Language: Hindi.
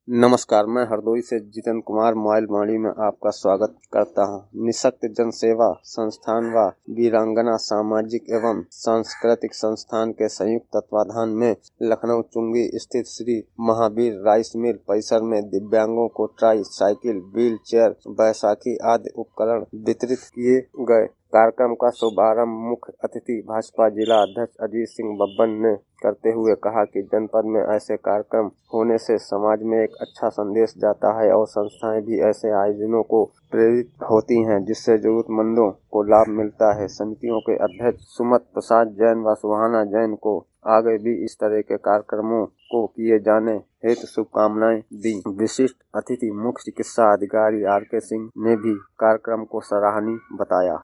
नमस्कार, मैं हरदोई से जितेंद्र कुमार मोबाइल वाणी में आपका स्वागत करता हूं। निःशक्त जन सेवा संस्थान व वीरांगना सामाजिक एवं सांस्कृतिक संस्थान के संयुक्त तत्वाधान में लखनऊ चुंगी स्थित श्री महावीर राइस मिल परिसर में दिव्यांगों को ट्राई साइकिल, व्हील चेयर, बैसाखी आदि उपकरण वितरित किए गए। कार्यक्रम का शुभारंभ मुख्य अतिथि भाजपा जिला अध्यक्ष अजीत सिंह बब्बन ने करते हुए कहा कि जनपद में ऐसे कार्यक्रम होने से समाज में एक अच्छा संदेश जाता है और संस्थाएं भी ऐसे आयोजनों को प्रेरित होती हैं, जिससे जरूरतमंदों को लाभ मिलता है। समितियों के अध्यक्ष सुमत प्रसाद जैन व सुहाना जैन को आगे भी इस तरह के कार्यक्रमों को किए जाने हेतु शुभकामनाएं दी। विशिष्ट अतिथि मुख्य चिकित्सा अधिकारी RK सिंह ने भी कार्यक्रम को सराहनीय बताया।